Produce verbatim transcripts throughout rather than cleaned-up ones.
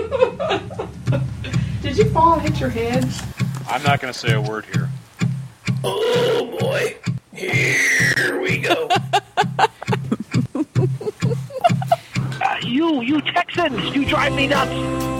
Did you fall and hit your head? I'm not going to say a word here. Oh, boy. Here we go. uh, you, you Texans, you drive me nuts.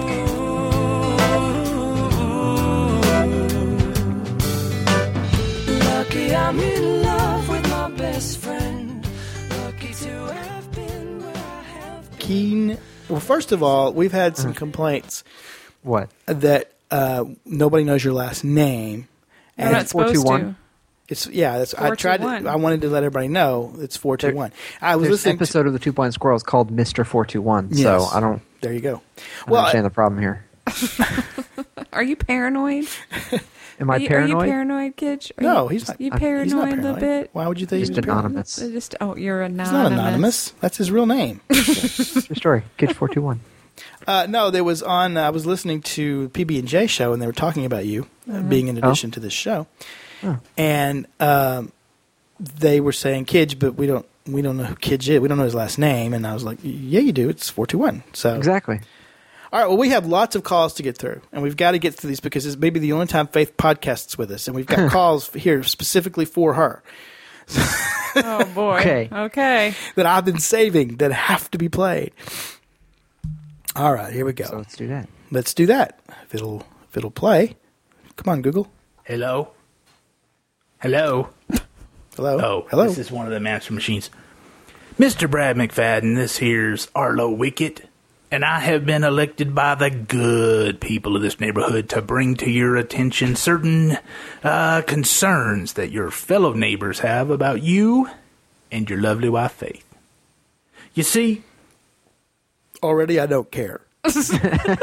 Lucky I'm in love with my best friend. Lucky to have been where I have been. Keen. Well, first of all, we've had some complaints. What? That uh, nobody knows your last name. We're not supposed to. It's yeah. That's, I tried. To, I wanted to let everybody know it's four two one. I was There's listening. an episode to, of the Two Blind Squirrels called Mister Four Two One. Yes. So I don't. There you go. I Well, understand the problem here. Are you paranoid? Am I are you, paranoid? Are you paranoid, Kid? Are no, you, he's not. You I'm- paranoid, he's not a paranoid. little bit? Why would you think Just he was anonymous. paranoid? Just oh, you're anonymous. He's not anonymous. That's his real name. Your story, Kid Four Two One. Uh, no, there was on. Uh, I was listening to P B and J show, and they were talking about you uh, Mm-hmm. being in addition Oh. to this show, Oh. and um, they were saying Kidge, but we don't we don't know who Kidge is. We don't know his last name, and I was like, yeah, you do. It's four two one. So Exactly. all right. Well, we have lots of calls to get through, and we've got to get through these because it's maybe the only time Faith podcasts with us, and we've got calls here specifically for her Oh boy. Okay. Okay. that I've been saving that have to be played. All right, here we go. So let's do that. Let's do that. If it'll if it'll play. Come on, Google. Hello? Hello? Hello. Oh, hello. This is one of them answer machines. Mister Brad McFadden, this here's Arlo Wickett, and I have been elected by the good people of this neighborhood to bring to your attention certain uh, concerns that your fellow neighbors have about you and your lovely wife, Faith. You see, Already, I don't care. This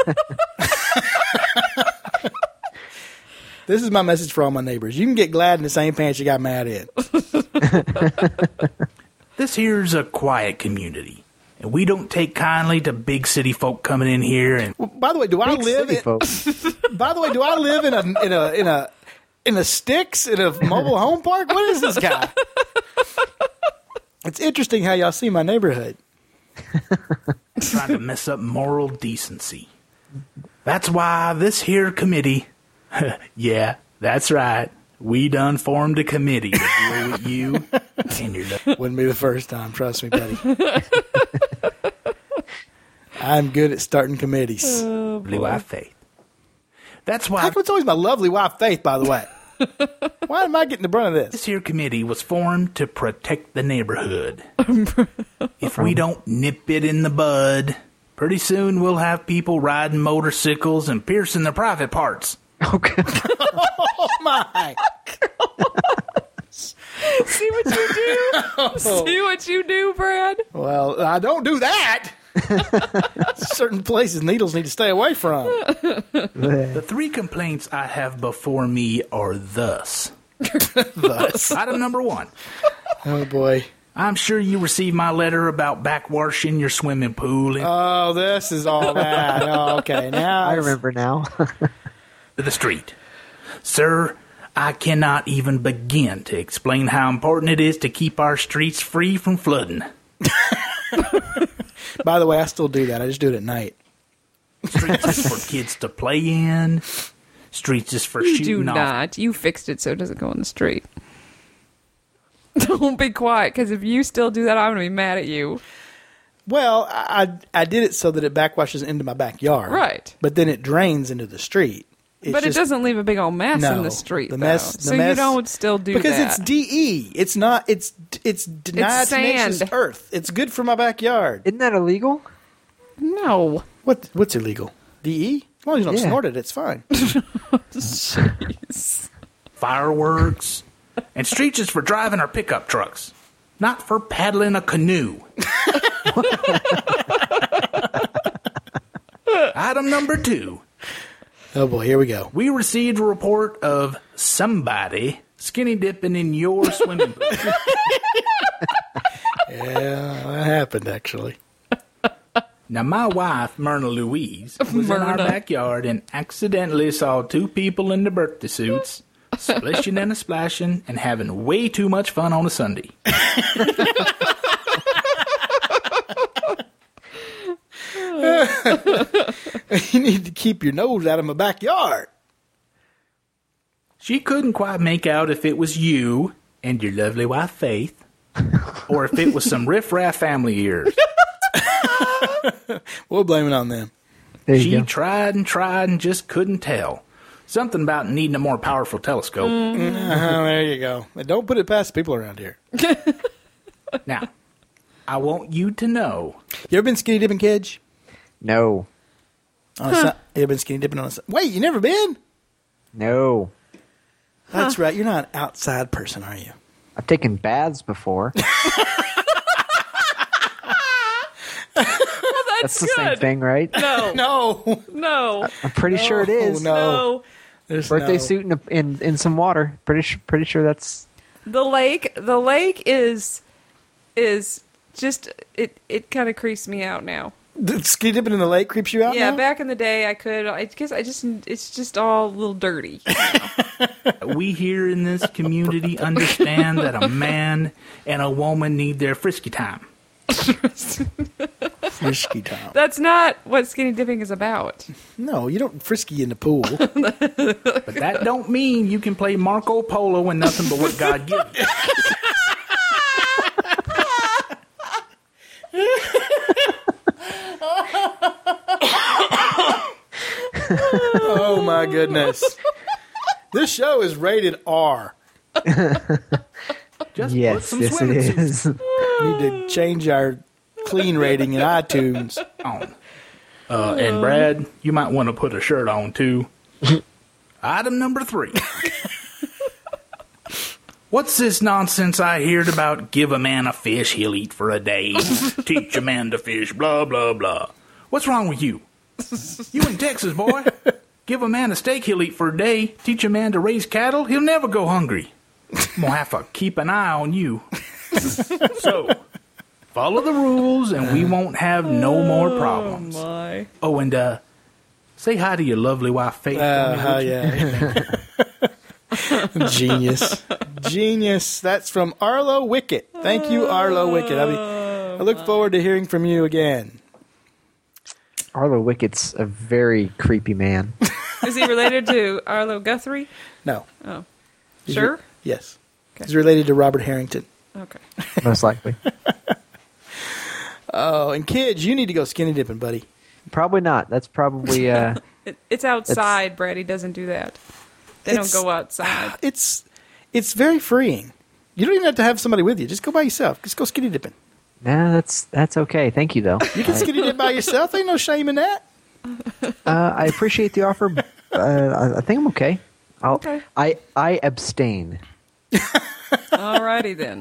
is my message for all my neighbors. You can get glad in the same pants you got mad in. this here's a quiet community, and we don't take kindly to big city folk coming in here and Well, by the way, do I Big live? city In, folks. by the way, do I live in a in a in a in a sticks in a mobile home park? What is this guy? It's interesting how y'all see my neighborhood. trying to mess up moral decency. That's why this here committee, yeah, that's right, we done formed a committee to deal with you and your lo- Wouldn't be the first time, trust me, buddy. I'm good at starting committees. lovely wife, Faith. That's why How come it's always my lovely wife, Faith, by the way? Why am I getting the brunt of this this? here committee was formed to protect the neighborhood. If we don't nip it in the bud, pretty soon we'll have people riding motorcycles and piercing their private parts. Okay. Oh, my. See what you do? See what you do, Brad? Well, I don't do that. Certain places needles need to stay away from. The three complaints I have before me are thus. Thus. Item number one. Oh, boy. I'm sure you received my letter about backwashing your swimming pool into Oh, this is all bad. Oh, okay. Now I remember now. the street. Sir, I cannot even begin to explain how important it is to keep our streets free from flooding. By the way, I still do that. I just do it at night. Streets is for kids to play in. Streets is for You shooting do off. not. You fixed it so it doesn't go in the street. Don't be quiet, because if you still do that, I'm going to be mad at you. Well, I I did it so that it backwashes into my backyard. Right. But then it drains into the street. It's but just- it doesn't leave a big old mess no, in the street, the though. mess, the so mess, you don't still do because that. it's D E. It's not. It's it's diatomaceous sand. earth. It's good for my backyard. Isn't that illegal? No. What what's illegal? D E? As long as you don't Yeah. snort it, it's fine. Jeez. Fireworks. And streets is for driving our pickup trucks. Not for paddling a canoe. Item number two. Oh boy, here we go. We received a report of somebody skinny dipping in your swimming pool. Yeah, that happened actually. Now, my wife, Myrna Louise, was in our Myrna. backyard and accidentally saw two people in their birthday suits splishing and a splashing and having way too much fun on a Sunday. You need to keep your nose out of my backyard. She couldn't quite make out if it was you and your lovely wife, Faith, or if it was some riff-raff family ears. We'll blame it on them. There you She go. tried and tried and just couldn't tell. Something about needing a more powerful telescope. Uh, there you go. And don't put it past people around here. Now, I want you to know. You ever been skinny dipping, Kidge? No. On a Sun- you ever been skinny dipping on a Sun- Wait, you never been? No. That's right. You're not an outside person, are you? I've taken baths before. That's, That's the good. same thing, right? No, No. no, I'm pretty sure it is. no. no. There's Birthday no. suit in, a, in in some water. Pretty sure. Pretty sure that's. The lake, the lake is is just it. It kind of creeps me out now. The skinny dipping in the lake creeps you out Yeah, now? back in the day, I could. I guess I just. It's just all a little dirty. We here in this community understand that a man and a woman need their frisky time. Frisky time. That's not what skinny dipping is about. No, you don't frisky in the pool. But that don't mean you can play Marco Polo and nothing but what God gives you. Oh, my goodness. This show is rated R. Just put Yes, some yes, it swimming suits is. Need to change our clean rating in iTunes. on. Uh, and Brad, you might want to put a shirt on too. Item number three. What's this nonsense I heard about give a man a fish he'll eat for a day, teach a man to fish, blah, blah, blah. What's wrong with you? You in Texas, boy. Give a man a steak he'll eat for a day, teach a man to raise cattle, he'll never go hungry. I'm going to have to keep an eye on you. So, follow the rules and we won't have no more problems. Oh my! Oh, and uh, say hi to your lovely wife, Faith. Uh, for me, oh, would you? yeah. Genius. Genius. That's from Arlo Wicket. Thank you, Arlo Wicket. I, mean, I look forward to hearing from you again. Arlo Wickett's a very creepy man. Is he related to Arlo Guthrie? No. Oh, He's sure. re- yes. He's related to Robert Harrington. Okay. Most likely. Oh, and kids, you need to go skinny dipping, buddy. Probably not. That's probably. Uh, It, it's outside, Brad. He doesn't do that. They It's- don't go outside. It's it's very freeing. You don't even have to have somebody with you. Just go by yourself. Just go skinny dipping. nah, that's that's okay. Thank you, though. You can skinny dip by yourself. Ain't no shame in that. Uh, I appreciate the offer. Uh, I, I think I'm okay. I'll, Okay. I I abstain. Alrighty then.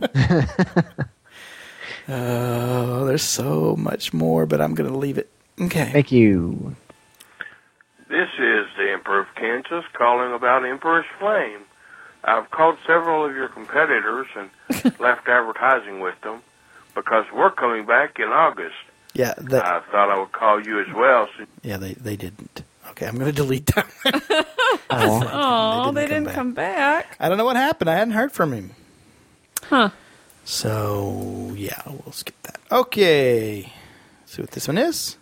Oh, there's so much more, but I'm going to leave it. Okay. Thank you. This is the Emperor of Kansas calling about Emperor's Flame. I've called several of your competitors and left advertising with them because we're coming back in August. Yeah, that, I thought I would call you as well. So yeah, they, they didn't. Okay, I'm going to delete that. Oh, Oh, They they didn't didn't come come back. I don't know what happened. I hadn't heard from him. Huh. So, yeah, we'll skip that. Okay. Let's see what this one is.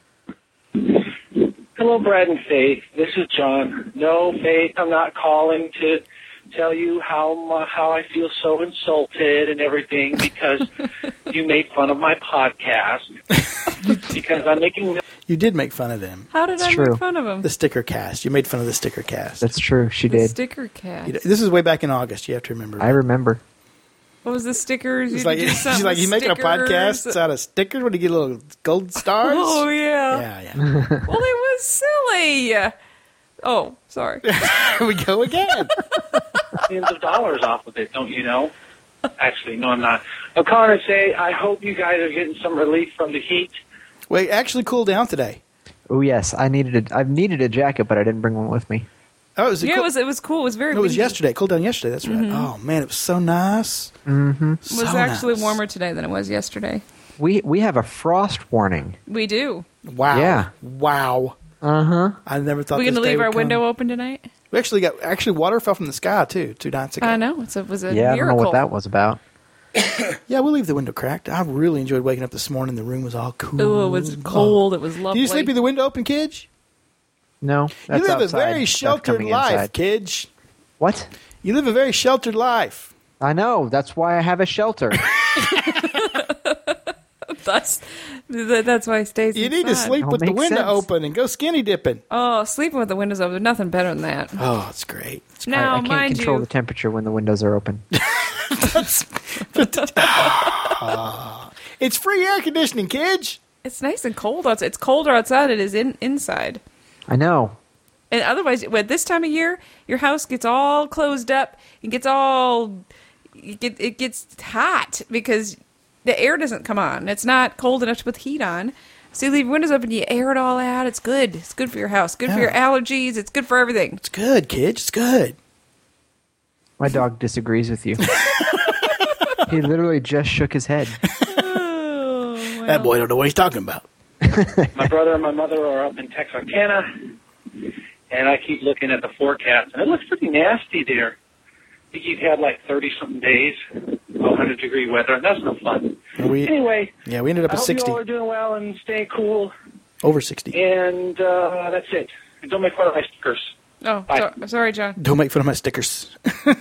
Hello, Brad and Faith. This is John. No, Faith, I'm not calling to tell you how my, how I feel so insulted and everything because you made fun of my podcast. Because I'm making You did make fun of them. How did It's I true. make fun of him? The sticker cast. You made fun of the sticker cast. that's true. She The did. sticker cast. You know, this is way back in August. You have to remember. I remember. What was the stickers? It's You like, do she's something like, with you making a podcast stickers? out of stickers when you get little gold stars? Oh yeah. Yeah, yeah. Well, it was silly. Oh, sorry. Here we go again. millions of dollars off of it, don't you know? Actually, no, I'm not. I'm calling to say I hope you guys are getting some relief from the heat. Wait, actually cooled down today. Oh yes, I needed a. I've needed a jacket, but I didn't bring one with me. Oh, it was, Yeah, cool- it was. It was cool. It was very. no, it was windy. yesterday. It cooled down yesterday. That's right. Oh, man, it was so nice. Mm-hmm. It was So actually nice. warmer today than it was yesterday. We we have a frost warning. We do. Wow. Yeah. Wow. Uh huh. I never thought We're this gonna day leave would our come. window open tonight. We actually got, actually water fell from the sky, too, two nights ago. I know. It's a, it was a Yeah, I don't know miracle. what that was about. Yeah, we'll leave the window cracked. I really enjoyed waking up this morning. The room was all cool. Ooh, it was cold. It was Do lovely. you sleep with the window open, Kidge? No, that's You live a outside very stuff sheltered coming life, inside. Kidge. What? You live a very sheltered life. I know. That's why I have a shelter. That's th- that's why he stays. You need to inside. sleep Oh, with the makes window sense. open and go skinny dipping. Oh, sleeping with the windows open. Nothing better than that. Oh, it's great. It's I, Now, I can't mind control you, the temperature when the windows are open. It's free air conditioning, Kidge. it's nice and cold outside. It's colder outside than it is in inside. I know. And otherwise, at this time of year, your house gets all closed up. It gets all it, get, it gets hot because the air doesn't come on. It's not cold enough to put the heat on. So you leave your windows open, you air it all out. It's good. It's good for your house. Good for Yeah. your allergies. It's good for everything. It's good, Kidge. It's good. My dog disagrees with you. He literally just shook his head. Oh, well. That boy don't know what he's talking about. My brother and my mother are up in Texarkana, and I keep looking at the forecast, and it looks pretty nasty there. I think you've had like thirty-something days, one hundred degree weather, and that's no fun. We, Anyway, yeah, we ended up I at hope sixty. you all are doing well and staying cool, Over sixty. and uh, that's it. And don't make fun of my stickers. Oh, Bye. so, sorry, John. Don't make fun of my stickers.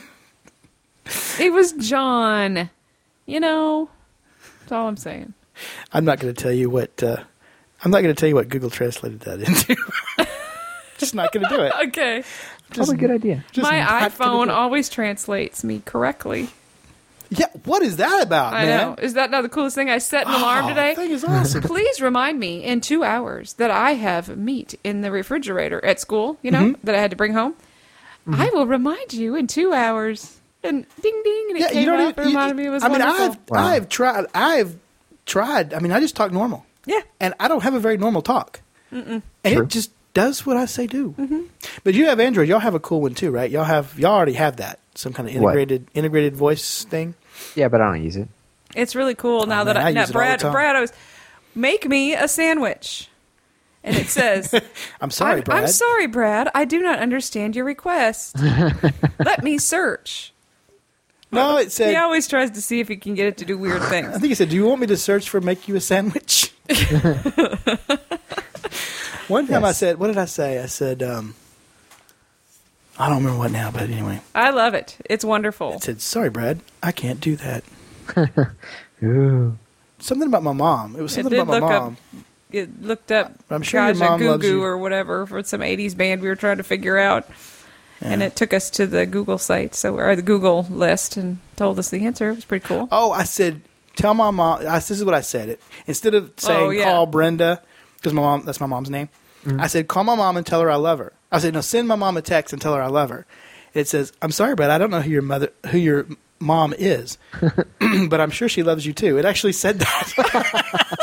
It was John. You know, that's all I'm saying. I'm not going to tell you what. Uh, I'm not going to tell you what Google translated that into. Just not going to do it. Okay. Probably a good idea. Just My not gonna iPhone do it. always translates me correctly. Yeah, what is that about, I man? know. Is that not the coolest thing? I set an alarm Oh, today. that thing is awesome. Please remind me in two hours that I have meat in the refrigerator at school, you know, Mm-hmm. that I had to bring home. I will remind you in two hours. And ding, ding, and it Yeah, came you don't up even. and reminded me it was I mean, wonderful. I've Wow. I've tried. I've tried. I mean, I just talk normal. Yeah. and I don't have a very normal talk, and True. it just does what I say do. Mm-hmm. But you have Android. Y'all have a cool one too, right? Y'all have. Y'all already have that some kind of What? integrated integrated voice thing. Yeah, but I don't use it. It's really cool now Oh, that man, I, I now use it all Brad the time. Brad I was make me a sandwich. And it says I'm sorry, I'm, Brad. I'm sorry, Brad. I do not understand your request. Let me search. No, it said. He always tries to see if he can get it to do weird I things. think he said, "Do you want me to search for make you a sandwich?" One time I Yes. said, "What did I say?" I said, um, "I don't remember what now, but anyway." I love it. It's wonderful. I said, "Sorry, Brad, I can't do that." Ooh. Something about my mom. It was It something did about my look mom. up. It looked up I'm sure your Kaja mom Goo loves Goo you. or whatever for some eighties band we were trying to figure out. And Yeah. it took us to the Google site, so or the Google list, and told us the answer. It was pretty cool. Oh, I said, tell my mom. I, this is what I said. It instead of saying Oh, yeah. call Brenda, because my mom, that's my mom's name. I said, call my mom and tell her I love her. I said, no, send my mom a text and tell her I love her. It says, I'm sorry, Brad, I don't know who your mother, who your mom is, but I'm sure she loves you too. It actually said that.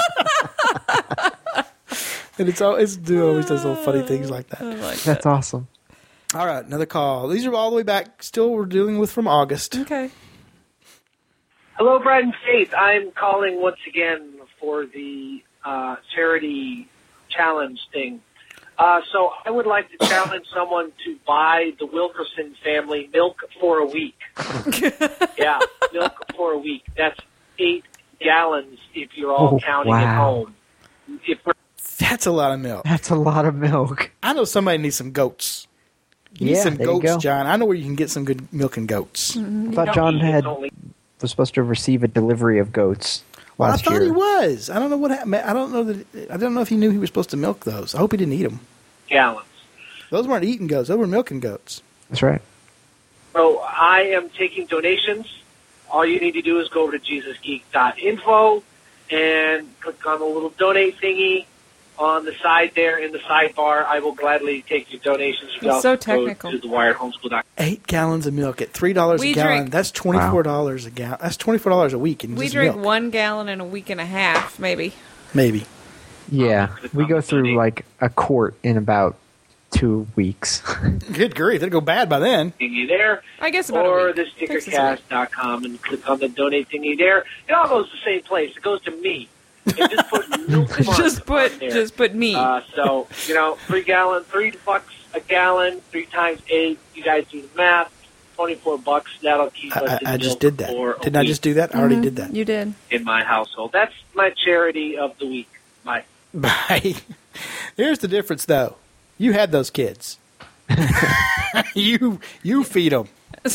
And it's always, it always does little funny things like that. I like that. That's awesome. All right, another call. These are all the way back. Still, we're dealing with from August. Okay. Hello, Brad and Faith. I'm calling once again for the uh, charity challenge thing. Uh, so I would like to challenge someone to buy the Wilkerson family milk for a week. Yeah, milk for a week. That's eight gallons if you're all Oh, counting at wow. home. If we're That's a lot of milk. That's a lot of milk. I know somebody needs some goats. You need Yeah, some there you goats, go. John. I know where you can get some good milk and goats. I thought John had only was supposed to receive a delivery of goats Well, I last thought year. he was. I don't know what happened. I don't know that. I don't know if he knew he was supposed to milk those. I hope he didn't eat them. gallons. Those weren't eating goats. Those were milking goats. That's right. So I am taking donations. All you need to do is go over to jesus geek dot info and click on the little donate thingy on the side there in the sidebar. I will gladly take your donations. You It's can so also go technical. to the wired homeschool dot com. Eight gallons of milk at three dollars a We gallon. drink- That's twenty four dollars a gallon. That's twenty four dollars a week in We just drink milk. one gallon in a week and a half, maybe. Maybe. Yeah, click we on go the through donate. like a quart in about two weeks. Good grief, it'll go bad by then. Thingy there, I guess about a or week. the Takes us a week. stickercast dot com and click on the donate thingy there. It all goes to the same place. It goes to me. And just put milk Fun Just put, on there. just put me. Uh, so, you know, three gallon, three bucks a gallon, three times eight. You guys do the math. twenty-four bucks. That'll keep us I, in I just milk did that. for a Didn't I week just do that? I already did that. You did. in my household. That's my charity of the week. My Bye. Here's the difference, though. You had those kids. you you feed them.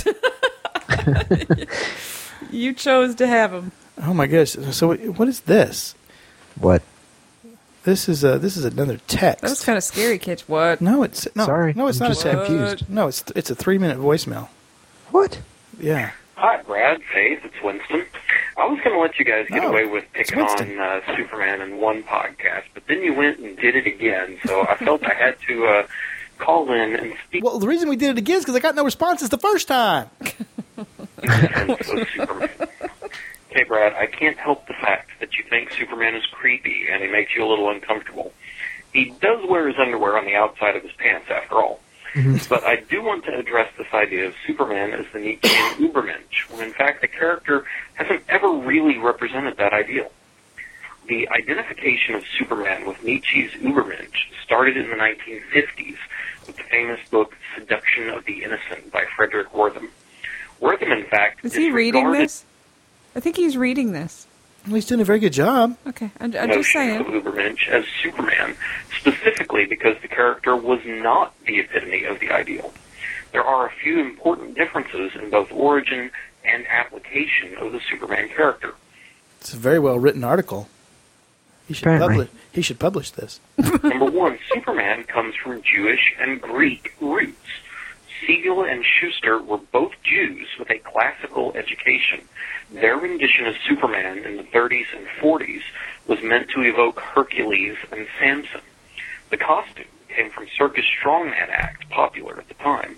You chose to have them. Oh my gosh! So what is this? What? This is a this is another text. That was kind of scary, Kitch. What? No, it's no. Sorry, no, it's I'm not just a text. confused. No, it's it's a three minute voicemail. What? Yeah. Hi, Brad, Faith, it's Winston. I was going to let you guys get Oh, away with it's picking Winston. on uh, Superman in one podcast, but then you went and did it again, so I felt I had to uh, call in and speak Well, the reason we did it again is because I got no responses the first time. in defense of Superman. Okay, Brad, I can't help the fact that you think Superman is creepy and he makes you a little uncomfortable. He does wear his underwear on the outside of his pants, after all. But I do want to address this idea of Superman as the Nietzschean Übermensch, when in fact the character hasn't ever really represented that ideal. The identification of Superman with Nietzsche's Übermensch started in the nineteen fifties with the famous book Seduction of the Innocent by Frederick Wertham. Wertham, in fact, Is he reading disregarded this? I think he's reading this. Well, he's doing a very good job. Okay, I'm, I'm just notion of saying. Übermensch as Superman, specifically because the character was not the epitome of the ideal. There are a few important differences in both origin and application of the Superman character. It's a very well written article. He should Apparently. publish. He should publish this. Number one, Superman comes from Jewish and Greek roots. Siegel and Schuster were both Jews with a classical education. Their rendition of Superman in the thirties and forties was meant to evoke Hercules and Samson. The costume came from Circus Strongman Act, popular at the time.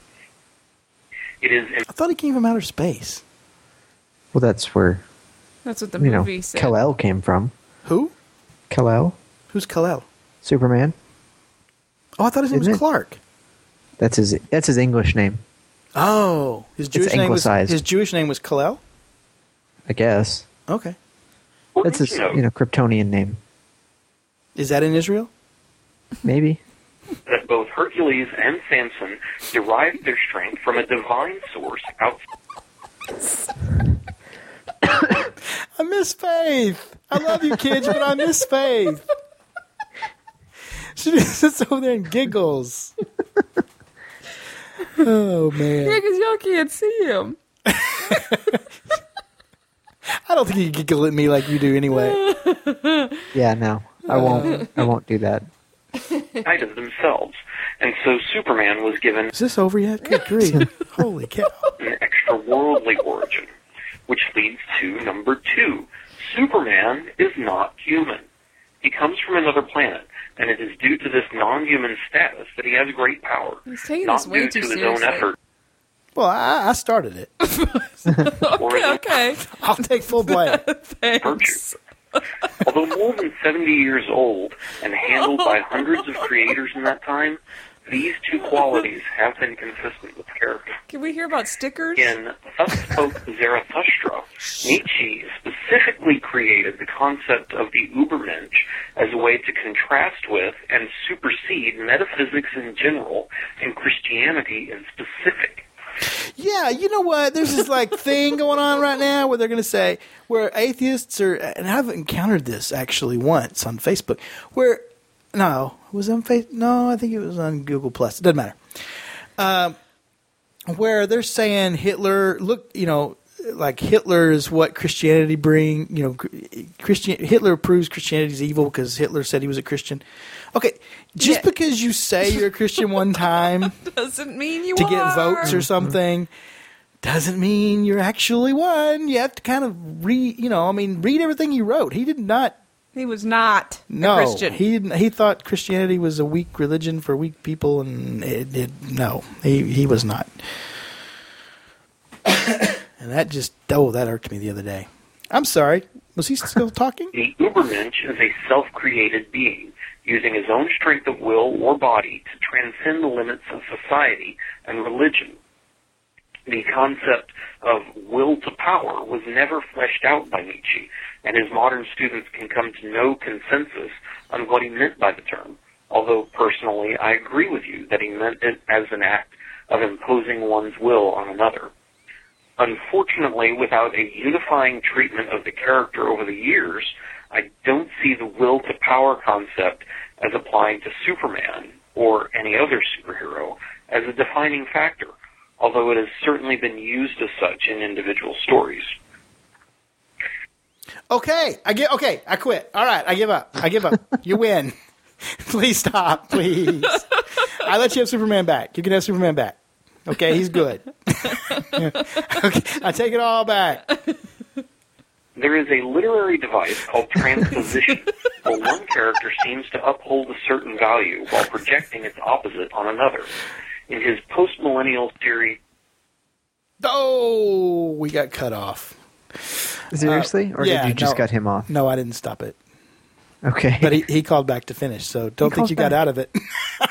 It is in I thought he came from outer space. Well, that's where, That's what the you know, movie said. Kal-El came from. Who? Kal-El? Who's Kal-El? Superman? Oh, I thought his name was Isn't it? Clark. That's his That's his English name, Oh, his Jewish name was anglicized. his Jewish name was Kal-El. I guess. Okay, That's his, you know, Kryptonian name. is that in Israel? Maybe. that both Hercules and Samson derived their strength from a divine source outside. I miss Faith. I love you, kids, but I miss Faith. She just sits over there and giggles. Oh Yeah, man, because y'all can't see him. I don't think you giggle at me like you do anyway. Yeah, no. I won't I won't do that. of themselves. And so Superman was given Is this over yet? Good grief! Holy cow! an extra-worldly origin, which leads to number two. Superman is not human. He comes from another planet, and it is due to this non-human status that he has great power, He's taking not this way due too to his seriously. own effort Well, I, I started it. or his Okay, own okay. I'll take full blame. Thanks. Although more than seventy years old and handled by hundreds of creators in that time, these two qualities have been consistent with the character. Can we hear about stickers? In Thus Spoke Zarathustra, Nietzsche specifically created the concept of the Übermensch as a way to contrast with and supersede metaphysics in general and Christianity in specific. Yeah, you know what? There's this like thing going on right now where they're going to say where atheists are, and I've encountered this actually once on Facebook. Where no, it was on face. No, I think it was on Google Plus. It doesn't matter. Um, where they're saying Hitler, look, you know, like Hitler is what Christianity bring. You know, Christian Hitler proves Christianity is evil because Hitler said he was a Christian. Okay, just Yeah. because you say you're a Christian one time Doesn't mean you to are. get votes or something doesn't mean you're actually one. You have to kind of read, you know, I mean, read everything he wrote. He did not. He was not No, a Christian. he didn't. He thought Christianity was a weak religion for weak people, and it, it no, he he was not. And that just oh, that irked me the other day. I'm sorry. Was he still talking? The Übermensch is a self-created being, using his own strength of will or body to transcend the limits of society and religion. The concept of will to power was never fleshed out by Nietzsche, and his modern students can come to no consensus on what he meant by the term, although personally I agree with you that he meant it as an act of imposing one's will on another. Unfortunately, without a unifying treatment of the character over the years, I don't see the will to power concept as applying to Superman or any other superhero as a defining factor, although it has certainly been used as such in individual stories. Okay, I get. Okay, I quit. All right, I give up. I give up. You win. Please stop, please. I let you have Superman back. You can have Superman back. Okay, he's good. Okay, I take it all back. There is a literary device called transposition, where one character seems to uphold a certain value while projecting its opposite on another. In his post-millennial series... Oh, we got cut off. Seriously? Uh, or yeah, did you just no, cut him off? No, I didn't stop it. Okay. But he, he called back to finish, so don't He think you got called out of it.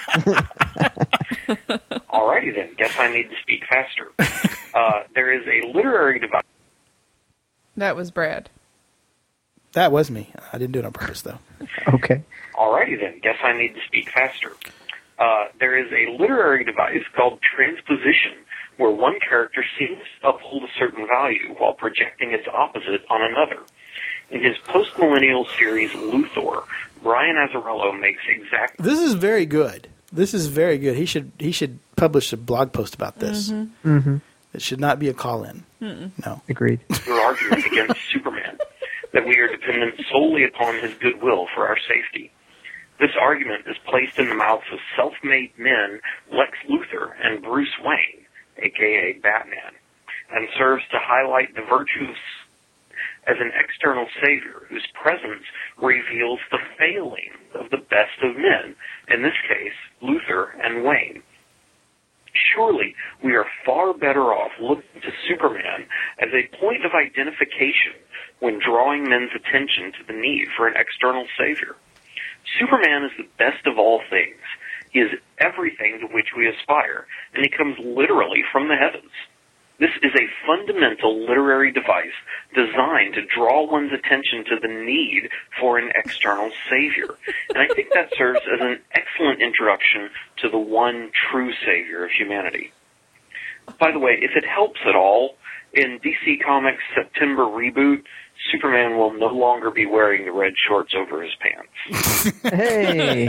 Alrighty then, guess I need to speak faster. Uh, there is a literary device... That was Brad. That was me. I didn't do it on purpose, though. Okay. Alrighty then, guess I need to speak faster. Uh, there is a literary device called transposition, where one character seems to uphold a certain value while projecting its opposite on another. In his post-millennial series Luthor, Brian Azzarello makes exact... This is very good. This is very good. He should he should publish a blog post about this. Mm-hmm. Mm-hmm. It should not be a call-in. Mm-mm. No. Agreed. Your argument against Superman, that we are dependent solely upon his goodwill for our safety. This argument is placed in the mouths of self-made men Lex Luthor and Bruce Wayne, a k a. Batman, and serves to highlight the virtues as an external savior whose presence reveals the failings of the best of men, in this case, Luthor and Wayne. Surely we are far better off looking to Superman as a point of identification when drawing men's attention to the need for an external savior. Superman is the best of all things. He is everything to which we aspire, and he comes literally from the heavens. This is a fundamental literary device designed to draw one's attention to the need for an external savior. And I think that serves as an excellent introduction to the one true savior of humanity. By the way, if it helps at all, in D C Comics' September reboot, Superman will no longer be wearing the red shorts over his pants. Hey!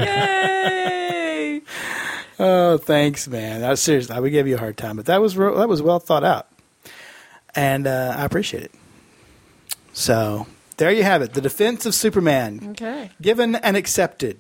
Yay! Oh, thanks, man. That was, seriously, I would give you a hard time, but that was ro- that was well thought out, and uh, I appreciate it. So there you have it, the defense of Superman, Okay. given and accepted.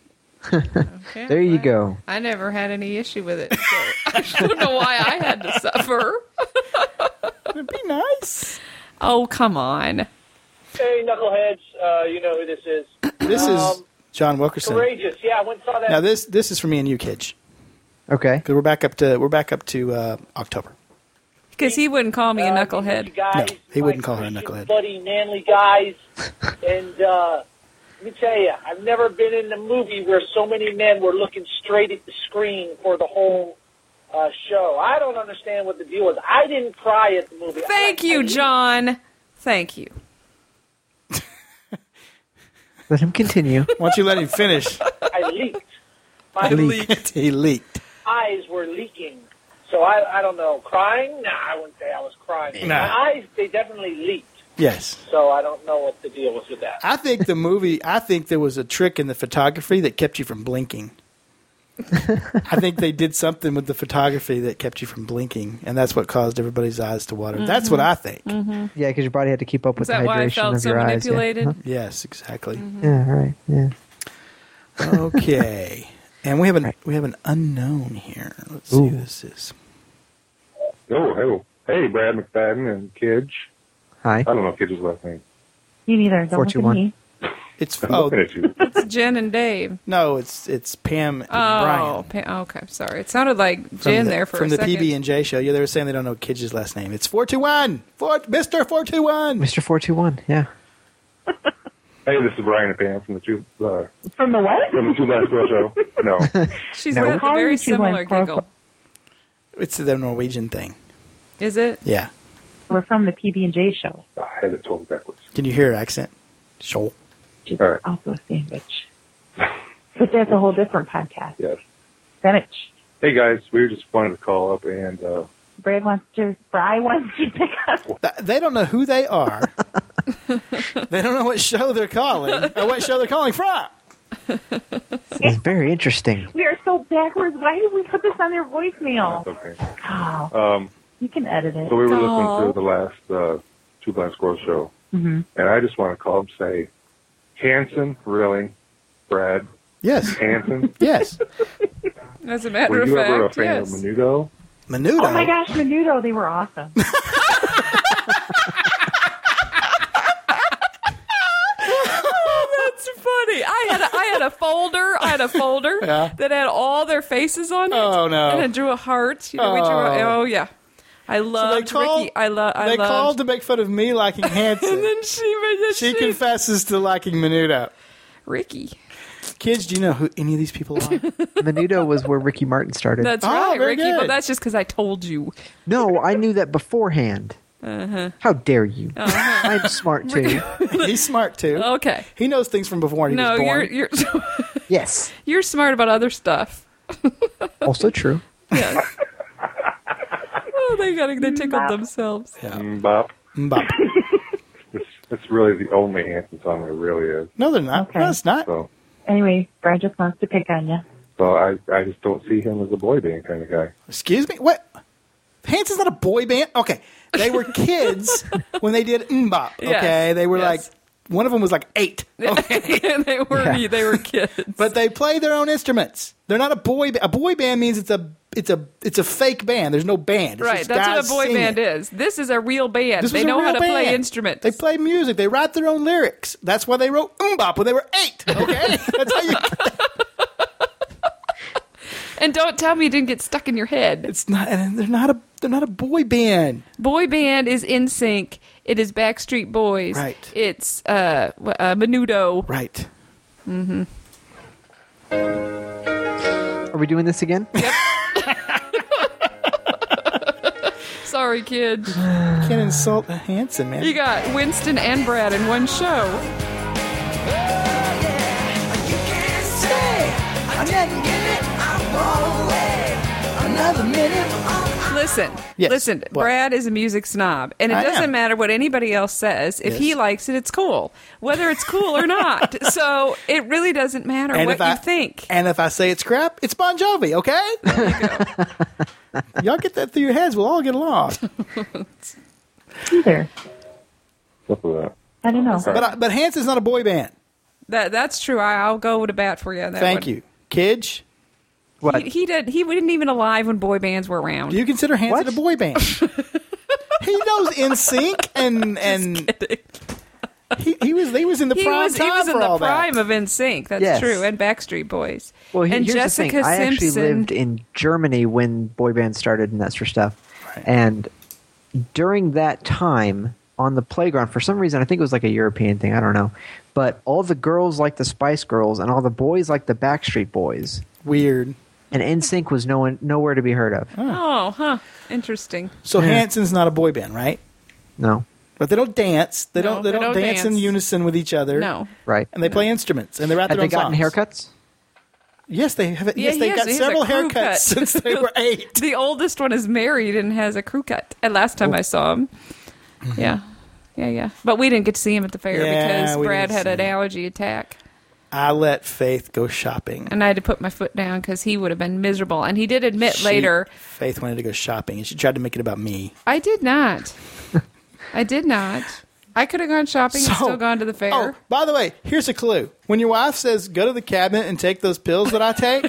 Okay. There you I, go. I never had any issue with it, so I don't know why I had to suffer. It'd be nice. Oh, come on. Hey, knuckleheads, uh, you know who this is. This is Um, John Wilkerson. Courageous. Yeah, I went and saw that. Now this this is for me and you, Kidge, Okay. because we're back up to we're back up to uh, October. Because he wouldn't call me a Uh, knucklehead. you guys, No, he my wouldn't call her a Christian, knucklehead. Buddy, manly guys. And uh, let me tell you, I've never been in a movie where so many men were looking straight at the screen for the whole uh, show. I don't understand what the deal was. I didn't cry at the movie. Thank I, you, I, John. Thank you. Let him continue. Why don't you let him finish? I leaked. My leaked. He leaked. eyes were leaking. So I, I don't know. Crying? Nah, I wouldn't say I was crying. Nah. My eyes, they definitely leaked. Yes. So I don't know what the deal was with that. I think the movie, I think there was a trick in the photography that kept you from blinking. I think they did something with the photography that kept you from blinking, and that's what caused everybody's eyes to water. Mm-hmm. That's what I think. Mm-hmm. Yeah, because your body had to keep up with Is that the why I hydration felt of so your eyes. Yeah. manipulated? Huh? Yes, exactly. Mm-hmm. Yeah, right. Yeah. Okay. And we have an we have an unknown here. Let's see Ooh. who this is. Oh, hello. Hey, Brad McFadden and Kidge. Hi. I don't know Kidge's last name. Me neither. Don't look at me. It's I'm oh looking at you. It's Jen and Dave. no, it's it's Pam and Oh, Brian Pa- okay. Sorry. It sounded like from Jen the, there for from a the second. P B and J show. Yeah, they were saying they don't know Kidge's last name. It's four two one, four Mister four two one. Mister four two one, yeah. Hey, this is Brian and Pam from the two uh, From the what? from the Two Last Girl Show. No, She's No. got a How very did you similar went for- giggle. It's the Norwegian thing. Is it? Yeah. We're from the P B and J show. I had it told backwards. Can you hear her accent? Sure. Which is All right. also a sandwich. But that's a whole different podcast. Yes. Sandwich. Hey guys, we just wanted to call up and uh, Brad wants to, Bri wants to pick up. Th- They don't know who they are. They don't know what show they're calling or what show they're calling from. It's very interesting. We are so backwards. Why did we put this on their voicemail? okay. Oh, Um, you can edit it. so we were Oh. listening to the last uh, Two Blind Squirrels show, Mhm. and I just want to call and say, Hanson, really, Brad, Yes, Hanson, yes. As a matter were of you ever a fact, fan yes. of Menudo? Menudo. Oh my gosh, Menudo, they were awesome. That's funny. I had a, I had a folder. I had a folder Yeah. that had all their faces on it. Oh, no. And I drew a heart. You know, we drew. A, Oh. oh yeah. I So they loved called, Ricky. I love. I they loved. called to make fun of me liking Hanson. and then she, she confesses to liking Menudo. Ricky. Kids, do you know who any of these people are? Menudo was where Ricky Martin started. That's Oh, right, very Ricky. good. But that's just because I told you. No, I knew that beforehand. Uh-huh. How dare you? Uh-huh. I'm smart too. He's smart too. Okay. He knows things from before he No, was born. you're you're Yes. you're smart about other stuff. Also true. Yes. Oh, they got they tickled themselves. Mbop. Mbop. It's, it's really the only Hanson song there really is. No, they're not. Okay. No, it's not. So, Anyway, Brad just wants to pick on you. so I, I just don't see him as a boy band kind of guy. Excuse me? What? Hanson's not a boy band? Okay. They were kids when they did Mbop. Okay. Yes, They were yes. like, one of them was like eight. Okay. they were Yeah. they were kids. But they play their own instruments. They're not a boy band. A boy band means it's a it's a it's a fake band. There's no band. It's Right, just that's what guys a boy singing. band is. This is a real band. This They was a know how real to play band. instruments. They play music. They write their own lyrics. That's why they wrote Mbop when they were eight. Okay, that's how you. And don't tell me it didn't get stuck in your head. It's not. And they're not a. They're not a boy band. Boy band is N Sync. It is Backstreet Boys. Right. It's uh, w- uh Menudo. Right. Mm-hmm. Are we doing this again? Sorry, kid. You can't insult Hanson, man. You got Winston and Brad in one show. Another minute. Listen, Yes. listen. What? Brad is a music snob, and it I doesn't am. matter what anybody else says. If he Yes. likes it, it's cool. Whether it's cool or not, so it really doesn't matter And what if you I think. And if I say it's crap, it's Bon Jovi. Okay. Y'all get that through your heads. We'll all get along. Either. Stuff with that. I don't know. But I, but Hanson's not a boy band. That that's true. I, I'll go to bat for you on that. Thank one. you, Kidge. What? He, he did. He wasn't even alive when boy bands were around. Do you consider Hanson What? a boy band? He knows N Sync and and he, he was he was in the he prime was, time he was for in all the prime that. of N Sync. That's Yes. true, and Backstreet Boys. Well, he- and here's Jessica the thing. I actually Simpson. lived in Germany when boy bands started and that sort of stuff. And during that time on the playground, for some reason, I think it was like a European thing. I don't know. But all the girls liked the Spice Girls and all the boys liked the Backstreet Boys. Weird. And N Sync was no one, nowhere to be heard of. Oh, huh. Interesting. So Yeah. Hanson's not a boy band, right? No. But they don't dance. They No, don't. They, they don't, don't dance, in dance. unison with each other. No. Right. And they play instruments and they write Had their they own gotten songs. haircuts? Yes, they have. Yeah, Yes, he they has- got he has a several crew haircuts cut. since they were eight. The oldest one is married and has a crew cut. And last time I saw him, yeah, yeah, yeah. But we didn't get to see him at the fair Mm-hmm. Yeah, because we Brad didn't had an see him. allergy attack, I let Faith go shopping. and I had to put my foot down because he would have been miserable. And he did admit She- later, Faith wanted to go shopping, and she tried to make it about me. I did not. I did not. I could have gone shopping and So- still gone to the fair. Oh, by the way, here's a clue. When your wife says, "Go to the cabinet and take those pills that I take,"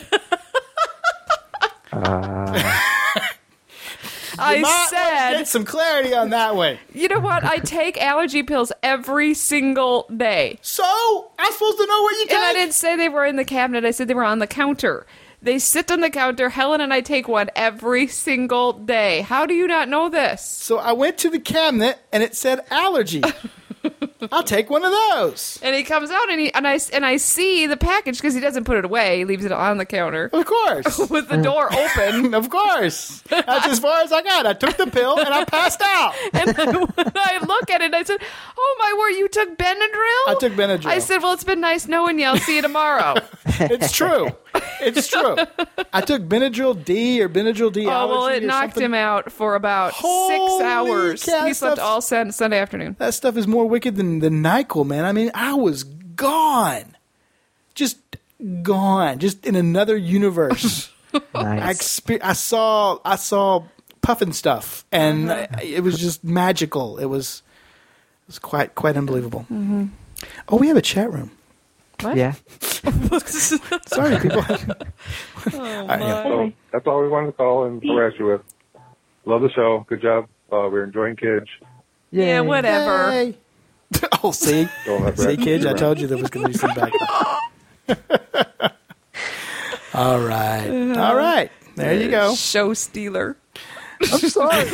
I you might want to said, get some clarity on that one. you know what? I take allergy pills every single day. So I'm supposed to know what you take. And I didn't say they were in the cabinet. I said they were on the counter. They sit on the counter. Helen and I take one every single day. How do you not know this? So I went to the cabinet and it said allergy. I'll take one of those. And he comes out and he and I and I see the package because he doesn't put it away. He leaves it on the counter Of course. with the door open. Of course. That's as far as I got. I took the pill and I passed out. And I, when I look at it, I said, "Oh my word, you took Benadryl?" I took Benadryl. I said, "Well, it's been nice knowing you. I'll see you tomorrow." It's true. It's true. I took Benadryl D or Benadryl D. Oh, well, allergy it or knocked something. him out for about Holy six hours. cow, He slept stuff's- all sun- Sunday afternoon. That stuff is more wicked than, than NyQuil, man. I mean, I was gone. Just gone. Just in another universe. I, Nice. exper- I saw I saw puffin stuff, and it was just magical. It was it was quite quite unbelievable. Mm-hmm. Oh, we have a chat room. What? Yeah. Sorry, people. Oh, All right, yeah. So that's all we wanted to call and harass you with. Love the show. Good job. Uh, we're enjoying Kidge. Yeah, whatever. Yay. Oh, see, Don't let see, Brad kids, be I around. told you there was going to be some back. All right, all right. There you go. Show stealer. I'm sorry.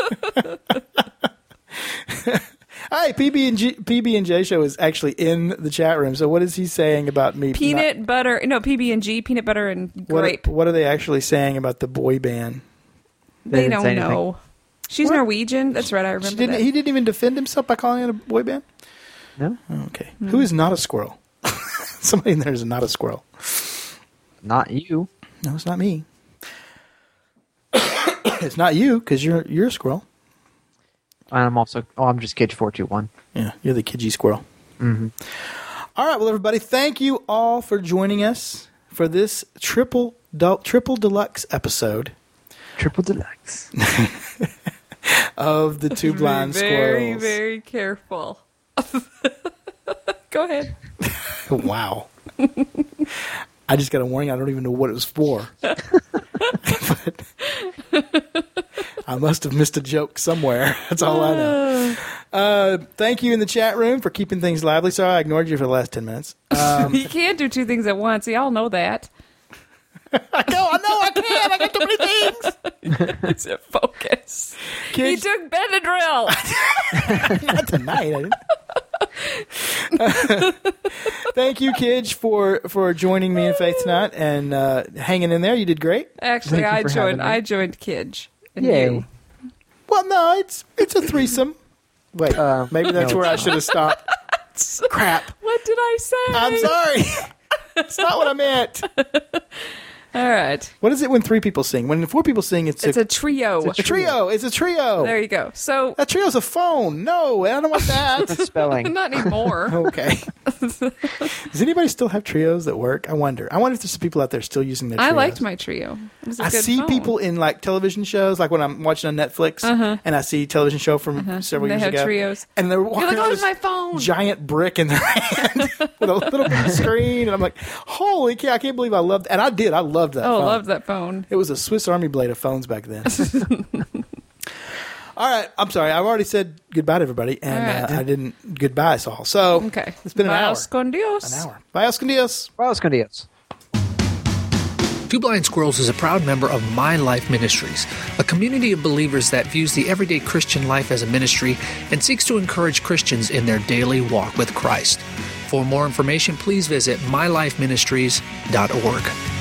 Hi, P B and G, P B and J show is actually in the chat room. So what is he saying about me? Peanut butter. No, P B and G, peanut butter and not- what, grape. what are they actually saying about the boy band? They, didn't don't say anything. know. She's What? Norwegian. That's right. I remember She didn't, that. he didn't even defend himself by calling it a boy band? No, Oh, okay. Who is not a squirrel? Somebody in there is not a squirrel. not you. No, it's not me. It's not you because you're you're a squirrel. I'm also. Oh, I'm just Kidge four two one. Yeah, you're the kidgy squirrel. Mm-hmm. All right, well, everybody, thank you all for joining us for this triple del- triple deluxe episode Triple deluxe. of the Two Blind Be very, Squirrels. very careful. Go ahead. Wow. I just got a warning. I don't even know what it was for. But I must have missed a joke somewhere. That's all I know. Uh, thank you in the chat room for keeping things lively. Sorry I ignored you for the last ten minutes. Um, You can't do two things at once. Y'all know that. I know, I know I can. I got too many things. It's a focus. He Kids, took Benadryl. not tonight. I didn't. Thank you, Kidge, for, for joining me and Faith tonight and uh, hanging in there. You did great. Actually, Thank you I for joined. having me. I joined Kidge. And Yay. you. Well, no, it's it's a threesome. Wait, Uh, maybe that's no, where I it's should have stopped. Crap. What did I say? I'm sorry. That's not what I meant. All right. What is it when three people sing? When four people sing, it's, It's a, a trio. a trio. It's a trio. There you go. So That trio's a phone. No, I don't want that. That's spelling. not anymore. Okay. Does anybody still have trios that work? I wonder. I wonder if there's some people out there still using their I trios. liked my trio. It was a I good see phone. people in like television shows, like when I'm watching on Netflix, and I see a television show from several They years have ago, trios. and they're walking You're like, around oh, with it's my this phone. giant brick in their hand with a little bit of screen, and I'm like, holy cow! I can't believe I loved, and I did. I loved that. Oh, phone. loved that phone. It was a Swiss Army blade of phones back then. All right, I'm sorry. I've already said goodbye to everybody, and All right. uh, I didn't goodbye us all. So Okay. it's been an hour. Vaos con Dios. An hour. Bye, con Dios. Well, it's Dios. Two Blind Squirrels is a proud member of My Life Ministries, a community of believers that views the everyday Christian life as a ministry and seeks to encourage Christians in their daily walk with Christ. For more information, please visit my life ministries dot org.